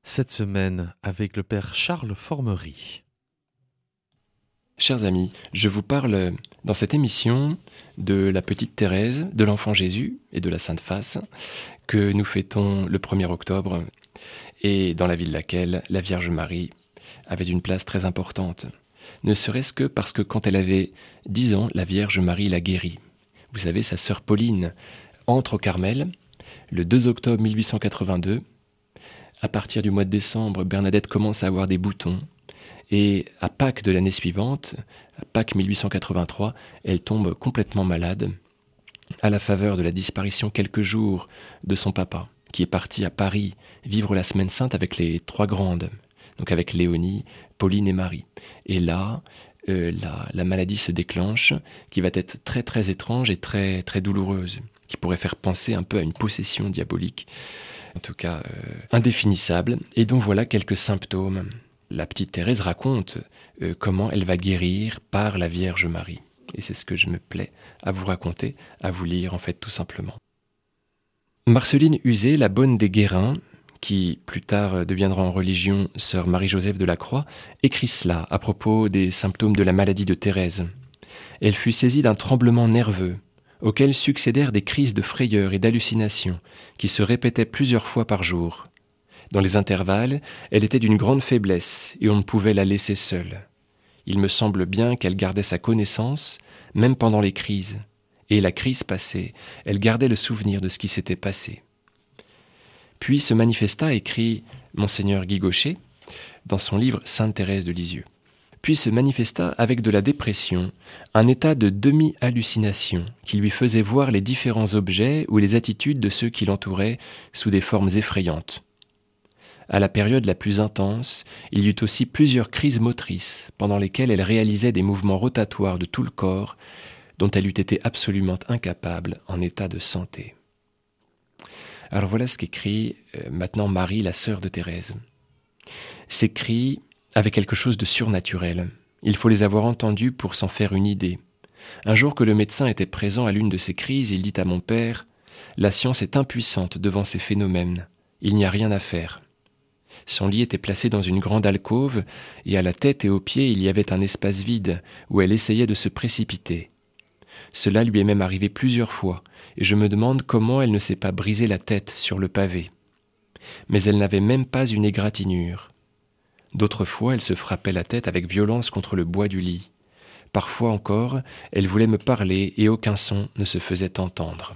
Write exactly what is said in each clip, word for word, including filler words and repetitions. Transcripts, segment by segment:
cette semaine avec le père Charles Formery. Chers amis, je vous parle dans cette émission de la petite Thérèse, de l'enfant Jésus et de la Sainte Face que nous fêtons le premier octobre et dans la vie de laquelle la Vierge Marie avait une place très importante. Ne serait-ce que parce que quand elle avait dix ans, la Vierge Marie l'a guérie. Vous savez, sa sœur Pauline entre au Carmel le deux octobre mille huit cent quatre-vingt-deux. À partir du mois de décembre, Bernadette commence à avoir des boutons. Et à Pâques de l'année suivante, à Pâques mille huit cent quatre-vingt-trois, elle tombe complètement malade, à la faveur de la disparition quelques jours de son papa, qui est parti à Paris vivre la Semaine Sainte avec les trois grandes, donc avec Léonie, Pauline et Marie. Et là, euh, la, la maladie se déclenche, qui va être très très étrange et très très douloureuse, qui pourrait faire penser un peu à une possession diabolique, en tout cas euh, indéfinissable. Et donc voilà quelques symptômes. La petite Thérèse raconte euh, comment elle va guérir par la Vierge Marie. Et c'est ce que je me plais à vous raconter, à vous lire en fait tout simplement. Marceline Uzé, la bonne des Guérins, qui plus tard deviendra en religion sœur Marie-Joseph de la Croix, écrit cela à propos des symptômes de la maladie de Thérèse. Elle fut saisie d'un tremblement nerveux, auquel succédèrent des crises de frayeur et d'hallucination qui se répétaient plusieurs fois par jour. Dans les intervalles, elle était d'une grande faiblesse et on ne pouvait la laisser seule. Il me semble bien qu'elle gardait sa connaissance, même pendant les crises. Et la crise passée, elle gardait le souvenir de ce qui s'était passé. Puis se manifesta, écrit Monseigneur Guy Gaucher, dans son livre Sainte Thérèse de Lisieux. Puis se manifesta avec de la dépression, un état de demi-hallucination qui lui faisait voir les différents objets ou les attitudes de ceux qui l'entouraient sous des formes effrayantes. À la période la plus intense, il y eut aussi plusieurs crises motrices pendant lesquelles elle réalisait des mouvements rotatoires de tout le corps dont elle eût été absolument incapable en état de santé. Alors voilà ce qu'écrit euh, maintenant Marie, la sœur de Thérèse. Ces cris avaient quelque chose de surnaturel. Il faut les avoir entendus pour s'en faire une idée. Un jour que le médecin était présent à l'une de ces crises, il dit à mon père « La science est impuissante devant ces phénomènes. Il n'y a rien à faire. » Son lit était placé dans une grande alcôve et à la tête et aux pieds il y avait un espace vide où elle essayait de se précipiter. Cela lui est même arrivé plusieurs fois et je me demande comment elle ne s'est pas brisé la tête sur le pavé. Mais elle n'avait même pas une égratignure. D'autres fois elle se frappait la tête avec violence contre le bois du lit. Parfois encore elle voulait me parler et aucun son ne se faisait entendre.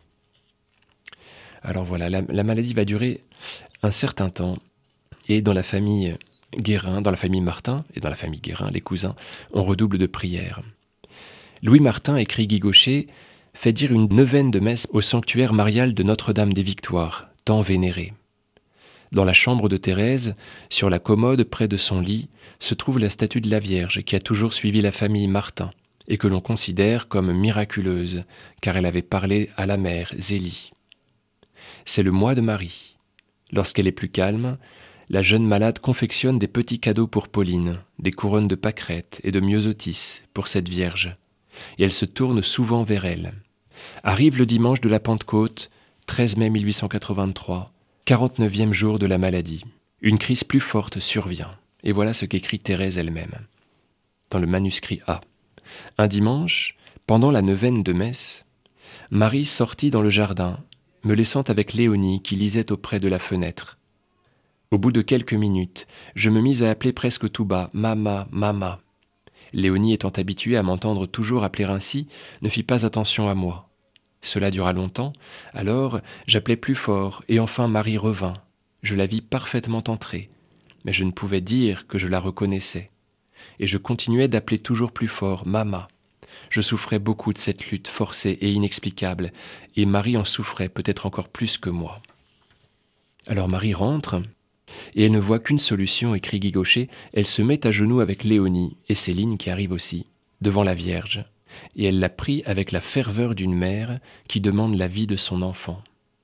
Alors voilà, la, la maladie va durer un certain temps. Et dans la famille Guérin, dans la famille Martin et dans la famille Guérin, les cousins, on redouble de prières. Louis Martin, écrit Guy Gaucher, fait dire une neuvaine de messe au sanctuaire marial de Notre-Dame des Victoires, tant vénéré. Dans la chambre de Thérèse, sur la commode près de son lit, se trouve la statue de la Vierge qui a toujours suivi la famille Martin et que l'on considère comme miraculeuse, car elle avait parlé à la mère Zélie. C'est le mois de Marie. Lorsqu'elle est plus calme, la jeune malade confectionne des petits cadeaux pour Pauline, des couronnes de pâquerettes et de myosotis pour cette Vierge, et elle se tourne souvent vers elle. Arrive le dimanche de la Pentecôte, treize mai mille huit cent quatre-vingt-trois, quarante-neuvième jour de la maladie. Une crise plus forte survient, et voilà ce qu'écrit Thérèse elle-même, dans le manuscrit A. Un dimanche, pendant la neuvaine de messe, Marie sortit dans le jardin, me laissant avec Léonie qui lisait auprès de la fenêtre. Au bout de quelques minutes, je me mis à appeler presque tout bas « Mama, Mama ». Léonie étant habituée à m'entendre toujours appeler ainsi, ne fit pas attention à moi. Cela dura longtemps, alors j'appelais plus fort et enfin Marie revint. Je la vis parfaitement entrer, mais je ne pouvais dire que je la reconnaissais. Et je continuais d'appeler toujours plus fort « Mama ». Je souffrais beaucoup de cette lutte forcée et inexplicable, et Marie en souffrait peut-être encore plus que moi. Alors Marie rentre, et elle ne voit qu'une solution, écrit Guy Gaucher, elle se met à genoux avec Léonie, et Céline qui arrive aussi, devant la Vierge, et elle la prie avec la ferveur d'une mère qui demande la vie de son enfant.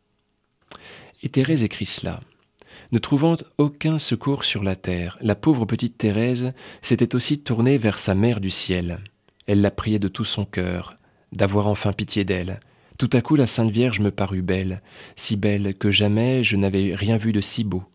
Et Thérèse écrit cela. Ne trouvant aucun secours sur la terre, la pauvre petite Thérèse s'était aussi tournée vers sa mère du ciel. Elle la priait de tout son cœur, d'avoir enfin pitié d'elle. Tout à coup, la Sainte Vierge me parut belle, si belle que jamais je n'avais rien vu de si beau.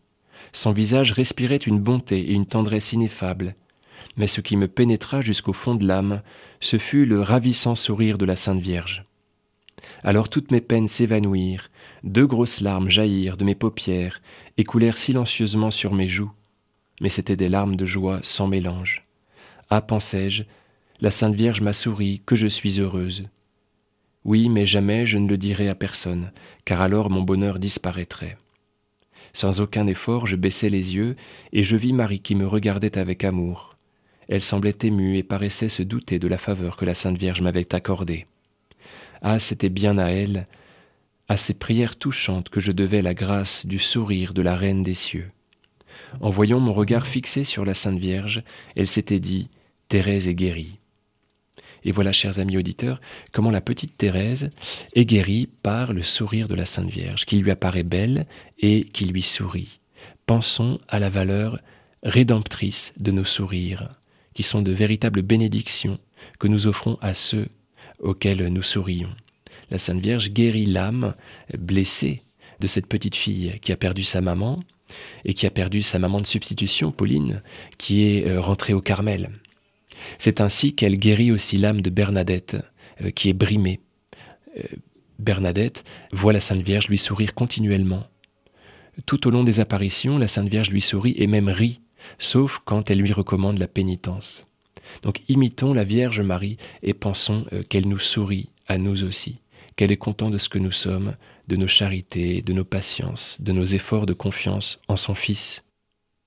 Son visage respirait une bonté et une tendresse ineffables. Mais ce qui me pénétra jusqu'au fond de l'âme, ce fut le ravissant sourire de la Sainte Vierge. Alors toutes mes peines s'évanouirent, deux grosses larmes jaillirent de mes paupières et coulèrent silencieusement sur mes joues. Mais c'étaient des larmes de joie sans mélange. Ah, pensai-je, la Sainte Vierge m'a souri, que je suis heureuse. Oui, mais jamais je ne le dirai à personne, car alors mon bonheur disparaîtrait. Sans aucun effort, je baissai les yeux et je vis Marie qui me regardait avec amour. Elle semblait émue et paraissait se douter de la faveur que la Sainte Vierge m'avait accordée. Ah, c'était bien à elle, à ces prières touchantes que je devais la grâce du sourire de la Reine des cieux. En voyant mon regard fixé sur la Sainte Vierge, elle s'était dit « Thérèse est guérie ». Et voilà, chers amis auditeurs, comment la petite Thérèse est guérie par le sourire de la Sainte Vierge, qui lui apparaît belle et qui lui sourit. Pensons à la valeur rédemptrice de nos sourires, qui sont de véritables bénédictions que nous offrons à ceux auxquels nous sourions. La Sainte Vierge guérit l'âme blessée de cette petite fille qui a perdu sa maman et qui a perdu sa maman de substitution, Pauline, qui est rentrée au Carmel. C'est ainsi qu'elle guérit aussi l'âme de Bernadette, euh, qui est brimée. Euh, Bernadette voit la Sainte Vierge lui sourire continuellement. Tout au long des apparitions, la Sainte Vierge lui sourit et même rit, sauf quand elle lui recommande la pénitence. Donc imitons la Vierge Marie et pensons euh, qu'elle nous sourit à nous aussi, qu'elle est contente de ce que nous sommes, de nos charités, de nos patiences, de nos efforts de confiance en son Fils.